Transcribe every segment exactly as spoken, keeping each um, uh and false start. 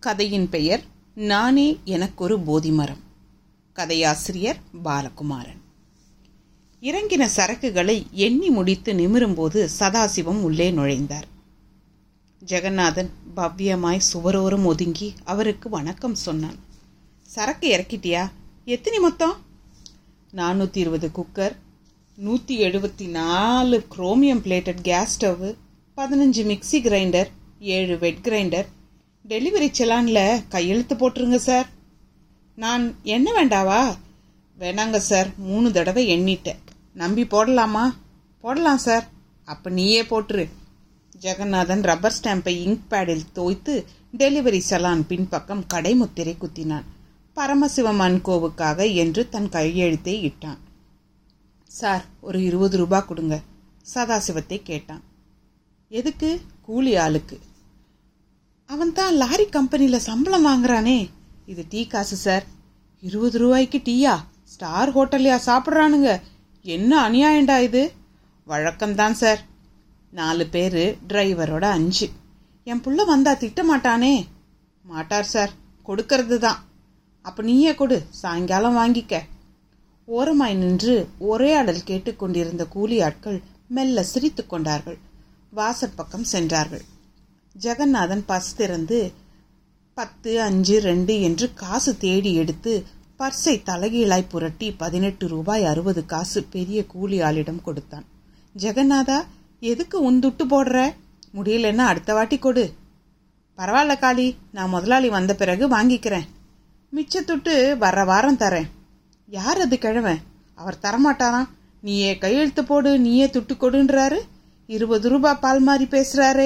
கதையின் பெயர் நானே எனக்கொரு போதிமரம். கதையாசிரியர் பாலகுமாரன். இறங்கின சரக்குகளை எண்ணி முடித்து நிமிரும்போது சதாசிவம் உள்ளே நுழைந்தார். ஜெகநாதன் பவ்யமாய் சுவரோரம் ஒதுங்கி அவருக்கு வணக்கம் சொன்னான். சரக்கு இறக்கிட்டியா? எத்தனை மொத்தம்? நானூற்றி இருபது குக்கர், நூற்றி எழுபத்தி நாலு குரோமியம் பிளேட்டட் கேஸ் ஸ்டவ், பதினஞ்சு மிக்சி கிரைண்டர், ஏழு வெட் கிரைண்டர். டெலிவரி செலானில் கையெழுத்து போட்டுருங்க சார். நான் என்ன வேண்டாவா? வேணாங்க சார், மூணு தடவை எண்ணிட்டேன். நம்பி போடலாமா? போடலாம் சார். அப்போ நீயே போட்டுரு. ஜெகநாதன் ரப்பர் ஸ்டாம்பை இங்க் பேடில் தோய்த்து டெலிவரி செலான் பின்பக்கம் கடைமுத்திரை குத்தினான். பரமசிவம் அன்கோவுக்காக என்று தன் கையெழுத்தை இட்டான். சார், ஒரு இருபது ரூபாய் கொடுங்க, சதாசிவத்தை கேட்டான். எதுக்கு? கூலி ஆளுக்கு. அவன் தான் லாரி கம்பெனியில் சம்பளம் வாங்குறானே. இது டீ காசு சார். இருபது ரூபாய்க்கு டீயா? ஸ்டார் ஹோட்டல்லையா சாப்பிட்றானுங்க? என்ன அநியாயண்டா இது. வழக்கம்தான் சார். நாலு பேர், டிரைவரோட அஞ்சு. என் புள்ள வந்தா திட்ட மாட்டானே? மாட்டார் சார், கொடுக்கறது தான். அப்போ நீயே கொடு, சாயங்காலம் வாங்கிக்க. ஓரமாய் நின்று உரையாடல் கேட்டுக்கொண்டிருந்த கூலி ஆட்கள் மெல்ல சிரித்து கொண்டார்கள். வாசற்பக்கம் சென்றார்கள். ஜெகநாதன் பர்ஸ் திறந்து பத்து அஞ்சு ரெண்டு என்று காசு தேடி எடுத்து பர்ஸை தலைகீழாய் புரட்டி பதினெட்டு ரூபாய் அறுபது காசு பெரிய கூலி ஆளிடம் கொடுத்தான். ஜெகநாதா, எதுக்கு உந்துட்டு போடுற? முடியலன்னா அடுத்த வாட்டி கொடு. பரவாயில்ல காளி, நான் முதலாளி வந்த பிறகு வாங்கிக்கிறேன். மிச்சத்துட்டு வர்ற வாரம் தரேன். யார் அது கிழவன்? அவர் தரமாட்டாராம். நீயே கையெழுத்து போடு, நீயே துட்டு கொடுன்றாரு. இருபது ரூபாய் பால் மாதிரி பேசுறாரே.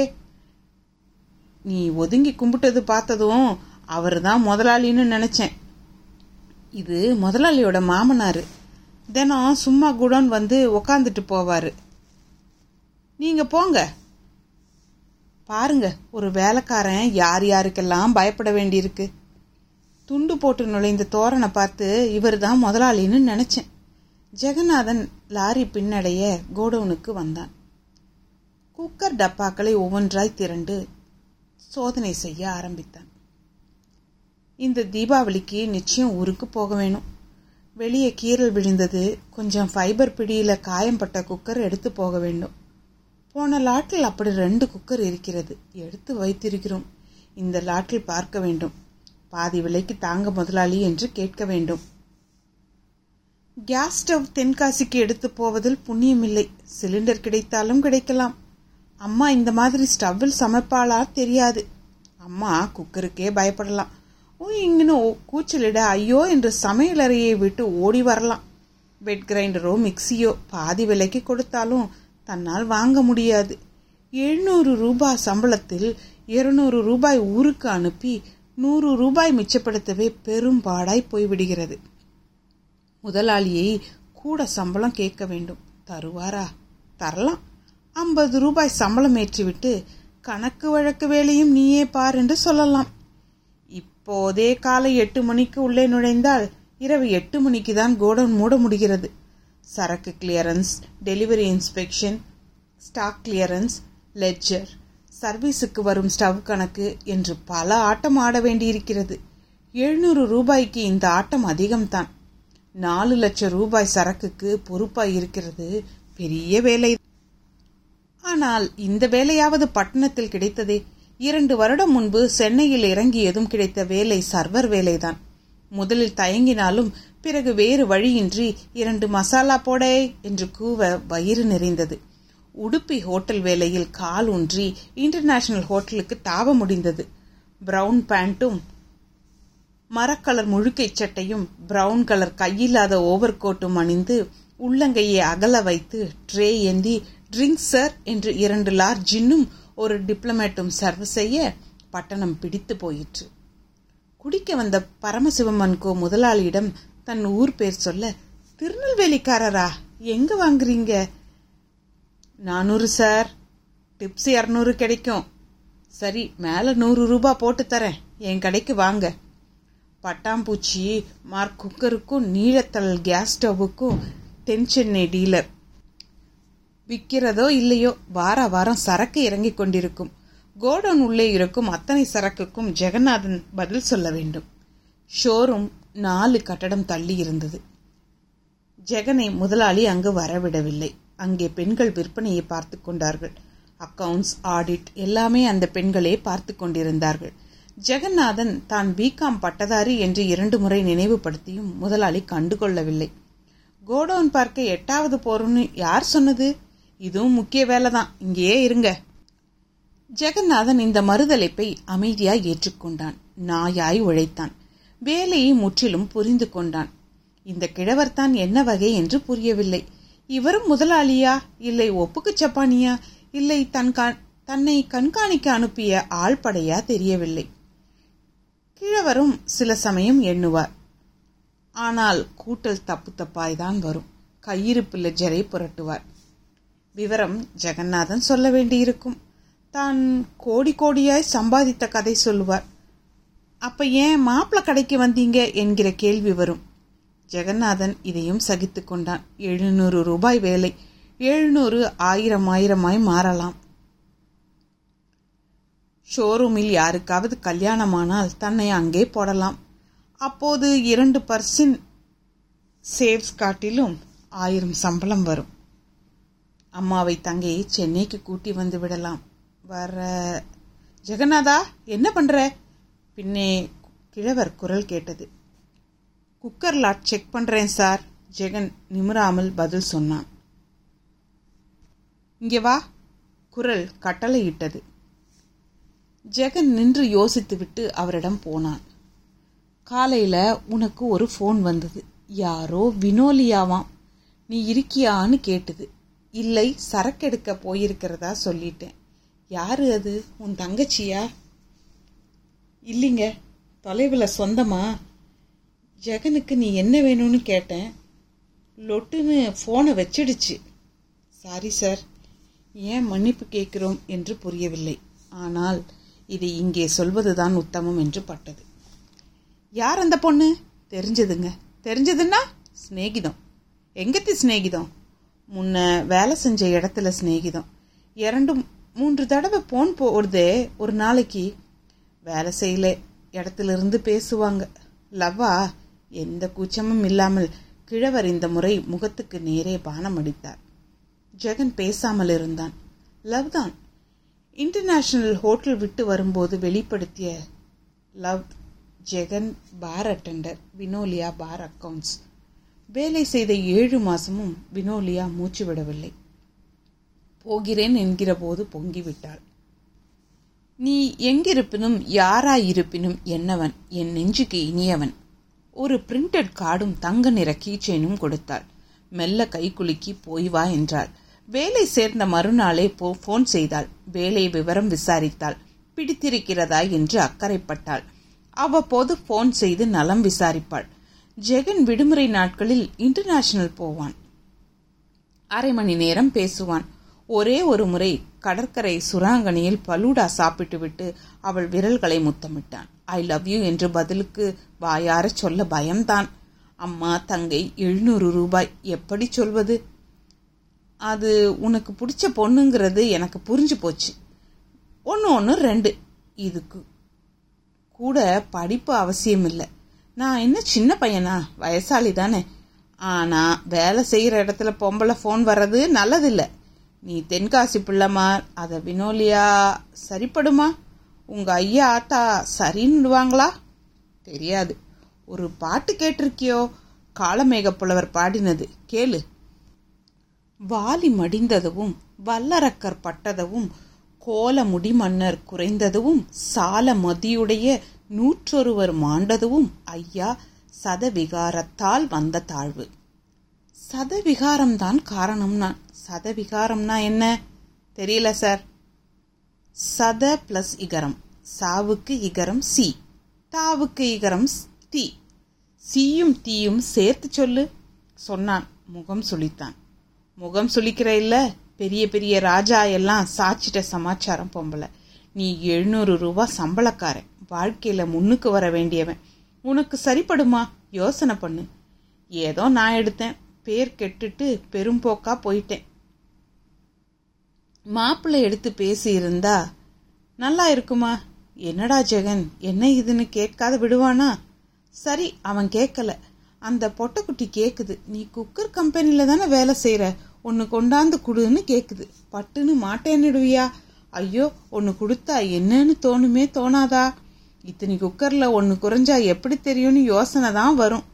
நீ ஒதுங்கி கும்பிட்டது பார்த்ததும் அவர் தான் முதலாளின்னு நினைச்சேன். இது முதலாளியோட மாமனாரு. தினம் சும்மா குடோன் வந்து உக்காந்துட்டு போவாரு. நீங்க போங்க. பாருங்க, ஒரு வேலைக்காரன் யார் யாருக்கெல்லாம் பயப்பட வேண்டியிருக்கு. துண்டு போட்டு நுழைந்த தோரணை பார்த்து இவர் தான் முதலாளின்னு நினைச்சேன். ஜெகநாதன் லாரி பின்னடைய கோடவுனுக்கு வந்தான். குக்கர் டப்பாக்களை ஒவ்வொன்றாய் திரண்டு சோதனை செய்ய ஆரம்பித்தான். இந்த தீபாவளிக்கு நிச்சயம் ஊருக்கு போக வேணும். வெளியே கீறல் விழுந்தது. கொஞ்சம் ஃபைபர் பிடியில காயம்பட்ட குக்கர் எடுத்து போக வேண்டும். போன லாட்டில் அப்படி ரெண்டு குக்கர் இருக்கிறது, எடுத்து வைத்திருக்கிறோம். இந்த லாட்டில் பார்க்க வேண்டும். பாதி விலைக்கு தாங்க முதலாளி என்று கேட்க வேண்டும். கேஸ் ஸ்டவ் தென்காசிக்கு எடுத்து போவதில் புண்ணியமில்லை. சிலிண்டர் கிடைத்தாலும் கிடைக்கலாம். அம்மா இந்த மாதிரி ஸ்டவ்வில் சமைப்பாளா தெரியாது. அம்மா குக்கருக்கே பயப்படலாம். ஓ, இங்கன்னு கூச்சலிட ஐயோ என்று சமையலறையை விட்டு ஓடி வரலாம். வெட் கிரைண்டரோ மிக்சியோ பாதி விலைக்கு கொடுத்தாலும் தன்னால் வாங்க முடியாது. எழுநூறு ரூபாய் சம்பளத்தில் இருநூறு ரூபாய் ஊருக்கு அனுப்பி நூறு ரூபாய் மிச்சப்படுத்தவே பெரும்பாடாய் போய்விடுகிறது. முதலாளியை கூட சம்பளம் கேட்க வேண்டும். தருவாரா? தரலாம். ஐம்பது ரூபாய் சம்பளம் ஏற்றிவிட்டு கணக்கு வழக்கு வேலையும் நீயே பார் என்று சொல்லலாம். இப்போதே காலை எட்டு மணிக்கு உள்ளே நுழைந்தால் இரவு எட்டு மணிக்கு தான் கோடவுன் மூட முடிகிறது. சரக்கு clearance, delivery inspection, stock clearance, ledger, சர்வீஸுக்கு வரும் ஸ்டவ் கணக்கு என்று பல ஆட்டம் ஆட வேண்டியிருக்கிறது. எழுநூறு ரூபாய்க்கு இந்த ஆட்டம் அதிகம்தான். நாலு லட்சம் ரூபாய் சரக்குக்கு பொறுப்பாய் இருக்கிறது பெரிய வேலை. ஆனால் இந்த வேலையாவது பட்டணத்தில் கிடைத்ததே. இரண்டு வருடம் முன்பு சென்னையில் இறங்கியதும் கிடைத்த வேலை சர்வர் வேலைதான். முதலில் தயங்கினாலும் பிறகு வேறு வழியின்றி இரண்டு மசாலா போடே என்று கூவ வயிறு நிறைந்தது. உடுப்பி ஹோட்டல் வேலையில் கால் ஊன்றி இன்டர்நேஷனல் ஹோட்டலுக்கு தாவ முடிந்தது. பிரவுன் பேண்ட்டும் மரக்கலர் முழுக்கை சட்டையும் பிரவுன் கலர் கையில்லாத ஓவர் கோட்டும் அணிந்து உள்ளங்கையை அகல வைத்து ட்ரே ஏந்தி ட்ரிங்க்ஸ் சார் என்று இரண்டு லார் ஜின்னும் ஒரு டிப்ளமேட்டும் சர்வ் செய்ய பட்டணம் பிடித்து போயிற்று. குடிக்க வந்த பரமசிவமன்கோ முதலாளியிடம் தன் ஊர் பேர் சொல்ல, திருநெல்வேலிக்காரரா? எங்க வாங்குறீங்க? நானூறு சார். டிப்ஸ் இரநூறு கிடைக்கும். சரி, மேல நூறு ரூபாய் போட்டு தரேன். என் கடைக்கு வாங்க. பட்டாம்பூச்சி மார்க் குக்கருக்கும் நீலத்தல் கேஸ் ஸ்டவ்வுக்கும் தென் சென்னை டீலர். விற்கிறதோ இல்லையோ வார வாரம் சரக்கு இறங்கி கொண்டிருக்கும். கோடவுன் உள்ளே இருக்கும் அத்தனை சரக்குக்கும் ஜெகநாதன் பதில் சொல்ல வேண்டும். ஷோரூம் நாலு கட்டடம் தள்ளி இருந்தது. ஜெகனை முதலாளி அங்கு வரவிடவில்லை. அங்கே பெண்கள் விற்பனையை பார்த்து கொண்டார்கள். அக்கவுண்ட்ஸ், ஆடிட் எல்லாமே அந்த பெண்களே பார்த்து கொண்டிருந்தார்கள். ஜெகநாதன் தான் பிகாம் பட்டதாரி என்று இரண்டு முறை நினைவுபடுத்தியும் முதலாளி கண்டுகொள்ளவில்லை. கோடவுன் பார்க்க எட்டாவது போறோம்னு யார் சொன்னது? இதுவும் முக்கிய வேலைதான், இங்கேயே இருங்க. ஜெகநாதன் இந்த மறுதலைப்பை அமைதியாய் ஏற்றுக்கொண்டான். நாயாய் உழைத்தான். வேலையை முற்றிலும் புரிந்து கொண்டான். இந்த கிழவர்தான் என்ன வகை என்று புரியவில்லை. இவரும் முதலாளியா, இல்லை ஒப்புக்கு சப்பானியா, இல்லை தன் தன்னை கண்காணிக்க அனுப்பிய ஆள்படையா தெரியவில்லை. கிழவரும் சில சமயம் எண்ணுவார். ஆனால் கூட்டல் தப்பு தப்பாய்தான் வரும். கையிருப்புல ஜரை புரட்டுவார். விவரம் ஜெகநாதன் சொல்ல வேண்டியிருக்கும். தான் கோடி கோடியாய் சம்பாதித்த கதை சொல்லுவார். அப்ப ஏன் மாப்பிள கடைக்கு வந்தீங்க என்கிற கேள்வி வரும். ஜெகநாதன் இதையும் சகித்து கொண்டான். எழுநூறு ரூபாய் வேலை, எழுநூறு ஆயிரம் ஆயிரமாய் மாறலாம். ஷோரூமில் யாருக்காவது கல்யாணமானால் தன்னை அங்கே போடலாம். அப்போது இரண்டு பர்சன்ட் சேவ்ஸ் காட்டிலும் ஆயிரம் சம்பளம் வரும். அம்மாவை தங்கையை சென்னைக்கு கூட்டி வந்து விடலாம். வர ஜெகநாதா, என்ன பண்ற? பின்னே கிழவர் குரல் கேட்டது. குக்கர் லாட் செக் பண்றேன் சார். ஜெகன் நிமிராமல் பதில் சொன்னான். இங்கே வா. குரல் கட்டளையிட்டது. ஜெகன் நின்று யோசித்துவிட்டு அவரிடம் போனான். காலையில உனக்கு ஒரு போன் வந்தது. யாரோ வினோலியாவாம். நீ இருக்கியான்னு கேட்டது. இல்லை, சரக்கெடுக்க போயிருக்கிறதா சொல்லிட்டேன். யாரு அது? உன் தங்கச்சியா? இல்லைங்க, தொலைவில் சொந்தமா. ஜெகனுக்கு நீ என்ன வேணும்னு கேட்டேன். லொட்டுன்னு போனை வச்சிடுச்சு. Sorry sir. ஏன் மன்னிப்பு கேட்கிறோம் என்று புரியவில்லை. ஆனால் இதை இங்கே சொல்வதுதான் உத்தமம் என்று பட்டது. யார் அந்த பொண்ணு? தெரிஞ்சதுங்க. தெரிஞ்சதுன்னா சிநேகிதம். எங்கத்தி சிநேகிதம்? முன்ன வேலை செஞ்ச இடத்துல சிநேகிதம். இரண்டு மூன்று தடவை போன் போடுதே ஒரு நாளைக்கு. வேலை செய்யல இடத்துல இருந்து பேசுவாங்க. லவ்வா? எந்த கூச்சமும் இல்லாமல் கிழவர் இந்த முறை முகத்துக்கு நேரே பானம் அடித்தார். ஜெகன் பேசாமல் இருந்தான். லவ் தான். இன்டர்நேஷனல் ஹோட்டல் விட்டு வரும்போது வெளிப்படுத்திய love. Jagan bar attender, Vinolia bar accounts. வேலை செய்த ஏழு மாசமும் வினோலியா மூச்சு விடவில்லை. போகிறேன் என்கிற போது பொங்கிவிட்டாள். நீ எங்கிருப்பினும் யாராயிருப்பினும் என்னவன், என் நெஞ்சுக்கு இனியவன். ஒரு பிரிண்டட் கார்டும் தங்க நிற கீச்செயினும் கொடுத்தாள். மெல்ல கை குலுக்கி போய் வா என்றாள். வேலை சேர்ந்த மறுநாளே போ போன் செய்தாள். வேலை விவரம் விசாரித்தாள். பிடித்திருக்கிறதா என்று அக்கறைப்பட்டாள். அவ்வப்போது போன் செய்து நலம் விசாரிப்பாள். ஜெகன் விடுமுறை நாட்களில் இன்டர்நேஷனல் போவான். அரை மணி நேரம் பேசுவான். ஒரே ஒரு முறை கடற்கரை சுராங்கனியில் பலூடா சாப்பிட்டு விட்டு அவள் விரல்களை முத்தமிட்டான். ஐ லவ் யூ என்று பதிலுக்கு வாயார சொல்ல பயம்தான். அம்மா தங்கை எழுநூறு ரூபாய் எப்படி சொல்வது? அது உனக்கு பிடிச்ச பொண்ணுங்கிறது எனக்கு புரிஞ்சு போச்சு. ஒன்று ஒன்று ரெண்டு. இதுக்கு கூட படிப்பு அவசியம் இல்லை. நான் என்ன சின்ன பையனா? வயசாளி தானே. ஆனா வேலை செய்யற இடத்துல பொம்பளை போன் வர்றது நல்லதில்லை. நீ தென்காசி பிள்ளைமா, அத வினோலியா சரிப்படுமா? உங்க ஐயா ஆத்தா சரின்னுடுவாங்களா? தெரியாது. ஒரு பாட்டு கேட்டிருக்கியோ? காளமேக புலவர் பாடினது கேளு. வாலி மடிந்ததுவும் வல்லரக்கர் பட்டதவும் கோல முடிமன்னர் குறைந்ததுவும் சால மதியுடைய நூற்றொருவர் மாண்டதுவும் ஐயா சதவிகாரத்தால் வந்த தாழ்வு. சதவிகாரம்தான் காரணம்னா. சதவிகாரம்னா என்ன? தெரியல சார். சத பிளஸ் இகரம். சாவுக்கு இகரம் சி, தாவுக்கு இகரம் தி. சீயும் தீயும் சேர்த்து சொல்லு சொன்னான். முகம் சுளித்தான். முகம் சுளிக்கிற இல்ல, பெரிய பெரிய ராஜா எல்லாம் சாச்சிட்ட சமாச்சாரம் பொம்பளை. நீ எழுநூறு ரூபா சம்பளக்காரன், வாழ்க்கையில முன்னுக்கு வர வேண்டியவன். உனக்கு சரிப்படுமா? யோசனை பண்ணு. ஏதோ நான் எடுத்தேன், பேர் கெட்டுட்டு பெரும்போக்கா போயிட்டேன். மாப்பிள்ளை எடுத்து பேசி இருந்தா நல்லா இருக்குமா? என்னடா ஜெகன், என்ன இதுன்னு கேட்காத விடுவானா? சரி, அவன் கேட்கல, அந்த பொட்டைக்குட்டி கேக்குது. நீ குக்கர் கம்பெனில தானே வேலை செய்யற, ஒன்னு கொண்டாந்து குடுன்னு கேக்குது. பட்டுன்னு மாட்டேன்னுடுவியா? ஐயோ, ஒன்னு கொடுத்தா என்னன்னு தோணுமே தோணாதா? இத்தனி குக்கர்ல ஒன்னு குறைஞ்சா எப்படி தெரியும்னு யோசனை தான் வரும்.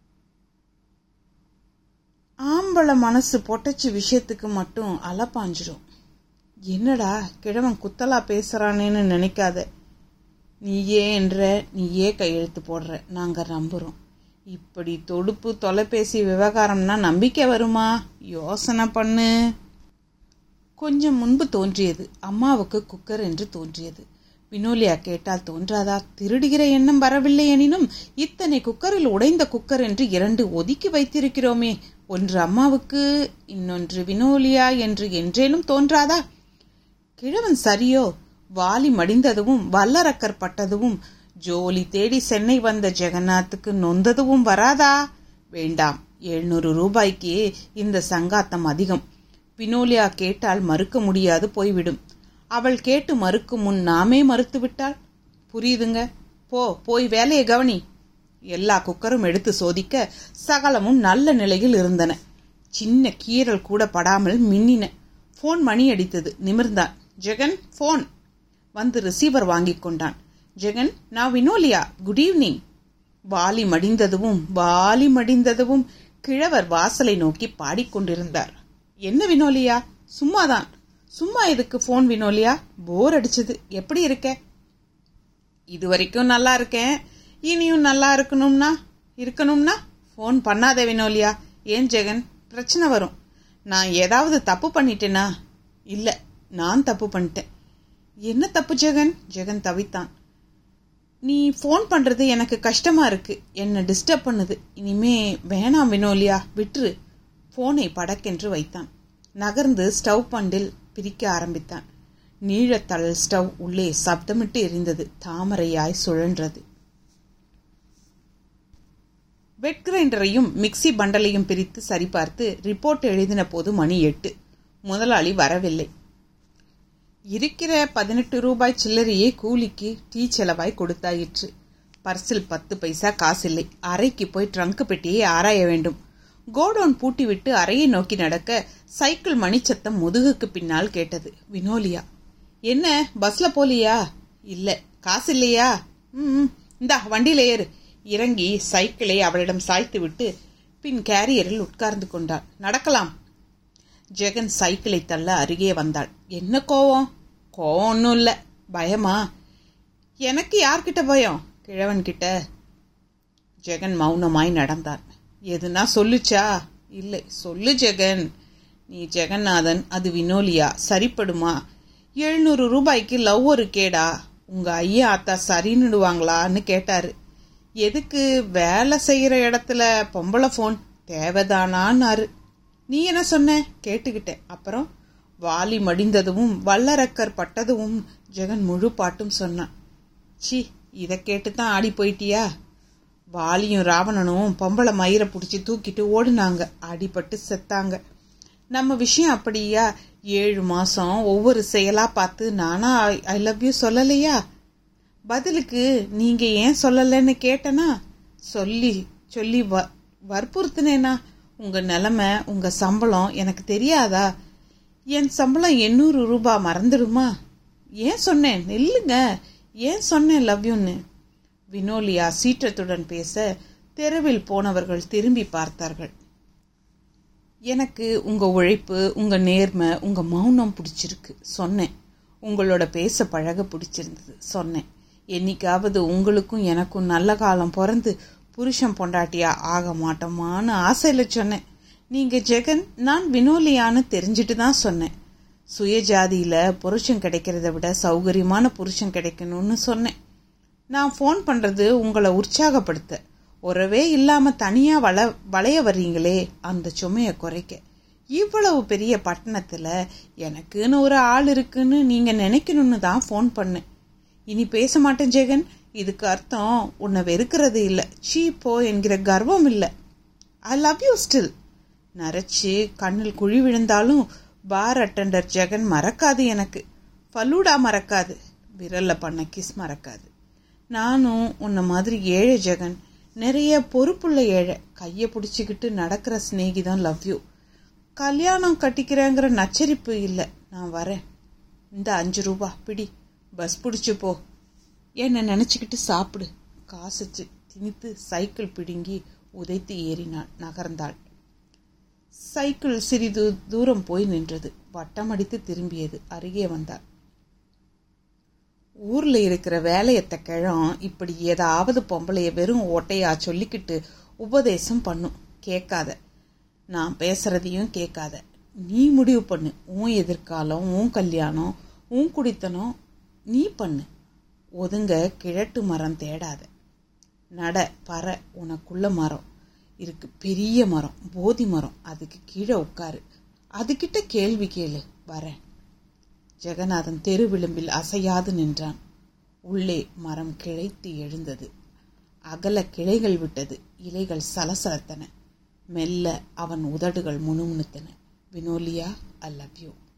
ஆம்பளை மனசு பொட்டச்சு விஷயத்துக்கு மட்டும் அலப்பாஞ்சிரும். என்னடா கிழவன் குத்தலா பேசுறானேன்னு நினைக்காத. நீயே என்ற நீயே கையெழுத்து போடுற, நாங்க நம்புறோம். இப்படி தொடுப்பு தொலைபேசி விவகாரம்னா நம்பிக்கை வருமா? யோசனை பண்ணு. கொஞ்சம் முன்பு தோன்றியது, அம்மாவுக்கு குக்கர் என்று தோன்றியது. வினோலியா கேட்டால் தோன்றாதா? திருடுகிற எண்ணம் வரவில்லை எனினும் இத்தனை குக்கரில் உடைந்த குக்கர் என்று இரண்டு ஒதுக்கி வைத்திருக்கிறோமே, ஒன்று அம்மாவுக்கு, இன்னொன்று வினோலியா என்று என்றேனும் தோன்றாதா? கிழவன் சரியோ? வாலி மடிந்ததுவும் வல்லரக்கர் பட்டதுவும் ஜோலி தேடி சென்னை வந்த ஜெகநாத்துக்கு நொந்ததுவும் வராதா? வேண்டாம், எழுநூறு ரூபாய்க்கு இந்த சங்காத்தம் அதிகம். வினோலியா கேட்டால் மறுக்க முடியாது போய்விடும். அவள் கேட்டு மறுக்கும் முன் நாமே மறுத்துவிட்டாள். புரியுதுங்க, போ, போய் வேலையை கவனி. எல்லா குக்கரும் எடுத்து சோதிக்க சகலமும் நல்ல நிலையில் இருந்தன. சின்ன கீறல் கூட படாமல் மின்னின. போன் மணி அடித்தது. நிமிர்ந்தான். ஜெகன், போன். வந்து ரிசீவர் வாங்கிக் கொண்டான். ஜெகன், நான் வினோலியா, குட் ஈவினிங். வாலி மடிந்ததுவும் வாலி மடிந்ததுவும் கிழவர் வாசலை நோக்கி பாடிக்கொண்டிருந்தார். என்ன வினோலியா? சும்மாதான். சும்மா எதுக்கு போன் வினோலியா? போர் அடிச்சது. எப்படி இருக்க? இதுவரைக்கும் நல்லா இருக்கேன். இனியும் நல்லா இருக்கணும்னா இருக்கணும்னா போன் பண்ணாதே வினோலியா. ஏன் ஜெகன், பிரச்சனை வரும். நான் ஏதாவது தப்பு பண்ணிட்டேனா? இல்ல, நான் தப்பு பண்ணிட்டேன். என்ன தப்பு ஜெகன்? ஜெகன் தவித்தான். நீ போன் பண்றது எனக்கு கஷ்டமா இருக்கு, என்ன டிஸ்டர்ப் பண்ணுது. இனிமே வேணாம் வினோலியா, விட்டுரு. போனை படக்கென்று வைத்தான். நகர்ந்து ஸ்டவ் பண்டில் பிரிக்க ஆரம்பித்தான். நீழத்தழல் ஸ்டவ் உள்ளே சப்தமிட்டு எரிந்தது. தாமரையாய் சுழன்றது. வெட் கிரைண்டரையும் மிக்சி பண்டலையும் பிரித்து சரிபார்த்து ரிப்போர்ட் எழுதின போது மணி எட்டு. முதலாளி வரவில்லை. இருக்கிற பதினெட்டு ரூபாய் சில்லறையே கூலிக்கு டீ செலவாய் கொடுத்தாயிற்று. பர்சில் பத்து பைசா காசில்லை. அறைக்கு போய் ட்ரங்க் பெட்டியை ஆராய வேண்டும். கோடவுன் பூட்டிவிட்டு அறையை நோக்கி நடக்க சைக்கிள் மணிச்சத்தம் முதுகுக்கு பின்னால் கேட்டது. வினோலியா. என்ன, பஸ்ல போலியா? இல்ல. காசு இல்லையா? ம், இந்தா வண்டியில ஏறு. இறங்கி சைக்கிளை அவளிடம் சாய்த்து விட்டு பின் கேரியரில் உட்கார்ந்து கொண்டாள். நடக்கலாம். ஜெகன் சைக்கிளை தள்ள அருகே வந்தாள். என்ன கோவம்? கோவம் ஒன்னும் இல்ல. பயமா? எனக்கு யார்கிட்ட பயம்? கிழவன் கிட்ட. ஜெகன் மௌனமாய் நடந்தான். எதுனா சொல்லுச்சா? இல்லை. சொல்லு ஜெகன். நீ ஜெகநாதன், அது வினோலியா, சரிப்படுமா? எழுநூறு ரூபாய்க்கு லவ் ஒரு கேடா? உங்க ஐயா ஆத்தா சரின்னுடுவாங்களான்னு கேட்டாரு. எதுக்கு? வேலை செய்யற இடத்துல பொம்பளை போன் தேவைதானான்னாரு. நீ என்ன சொன்ன? கேட்டுக்கிட்டேன். அப்புறம் வாலி மடிந்ததும் வல்லரக்கர் பட்டதும் ஜெகன் முழு பாட்டும் சொன்னான். சி, இதை கேட்டுத்தான் ஆடி போயிட்டியா? வாலியும் ராவணனும் பொம்பளை மயிரை பிடிச்சி தூக்கிட்டு ஓடுனாங்க. அடிபட்டு செத்தாங்க. நம்ம விஷயம் அப்படியா? ஏழு மாசம் ஒவ்வொரு செயலா பார்த்து நானா ஐ லவ் யூ சொல்லலையா? பதிலுக்கு நீங்க ஏன் சொல்லலன்னு கேட்டனா? சொல்லி சொல்லி வற்புறுத்தினேனா? உங்க நிலைமை, உங்க சம்பளம் எனக்கு தெரியாதா? என் சம்பளம் எண்ணூறு ரூபாய் மறந்துடுமா? ஏன் சொன்னேன்? நெல்லுங்க. ஏன் சொன்னேன் லவ் யூன்னு? வினோலியா சீற்றத்துடன் பேச தெருவில் போனவர்கள் திரும்பி பார்த்தார்கள். எனக்கு உங்க உழைப்பு, உங்க நேர்மை, உங்க மௌனம் பிடிச்சிருக்கு சொன்னேன். உங்களோட பேச பழக பிடிச்சிருந்தது சொன்னேன். என்னைக்காவது உங்களுக்கும் எனக்கும் நல்ல காலம் பிறந்து புருஷன் பொண்டாட்டியா ஆக மாட்டோமான்னு ஆசையில சொன்னேன். நீங்க ஜெகன், நான் வினோலியான்னு தெரிஞ்சிட்டு தான் சொன்னேன். சுயஜாதியில புருஷன் கிடைக்கிறத விட சௌகரியமான புருஷன் கிடைக்கணும்னு சொன்னேன். நான் போன் பண்றது உங்களை உற்சாகப்படுத்த, உறவே இல்லாம தனியா வள வளைய வர்றீங்களே அந்த சுமைய குறைக்க. இவ்வளவு பெரிய பட்டணத்துல எனக்குன்னு ஒரு ஆள் இருக்குன்னு நீங்க நினைக்கணும்னு தான் போன் பண்ணேன். இனி பேச மாட்டேன் ஜெகன். இதுக்கு அர்த்தம் உன்னை வெறுக்கிறது இல்ல, சீப்போ என்கிற கர்வம் இல்ல. I love you still. நரைச்சு கண்ணில் குழி விழுந்தாலும் பார் அட்டெண்டர் ஜெகன் மறக்காது எனக்கு. ஃபலூடா மறக்காது. விரல்ல பண்ண கிஸ் மறக்காது. நானும் உன்ன மாதிரி ஏழை ஜெகன், நிறைய பொறுப்புள்ள ஏழை. கையை பிடிச்சிக்கிட்டு நடக்கிற ஸ்நேகிதான் லவ் யூ. கல்யாணம் கட்டிக்கிறேங்கிற நச்சரிப்பு இல்லை. நான் வரேன். இந்த அஞ்சு ரூபா பிடி, பஸ் பிடிச்சி போ. என்னை நினச்சிக்கிட்டு சாப்பிடு. காசுச்சு திணித்து சைக்கிள் பிடுங்கி உதைத்து ஏறினாள். நகர்ந்தாள். சைக்கிள் சிறிது தூரம் போய் நின்றது. வட்டமடித்து திரும்பியது. அருகே வந்தாள். ஊர்ல இருக்கிற வேலையத்த கிழம் இப்படி ஏதாவது பொம்பளைய வெறும் ஓட்டையா சொல்லிக்கிட்டு உபதேசம் பண்ணும். கேட்காத. நான் பேசுறதையும் கேட்காத. நீ முடிவு பண்ணு. உன் எதிர்காலம், உன் கல்யாணம், உன் குடித்தனம் நீ பண்ணு. ஒதுங்க கிழட்டு மரம் தேடாத. நட பற. உனக்குள்ள மரம் இருக்கு, பெரிய மரம், போதி மரம். அதுக்கு கீழே உட்காரு. அதுகிட்ட கேள்வி கேளு. வரேன். ஜெகநாதன் தெரு விளிம்பில் அசையாது நின்றான். உள்ளே மரம் கிளைத்து எழுந்தது. அகல கிளைகள் விட்டது. இலைகள் சலசலத்தன. மெல்ல அவன் உதடுகள் முணுமுணுத்தன. Vinolia, I love you.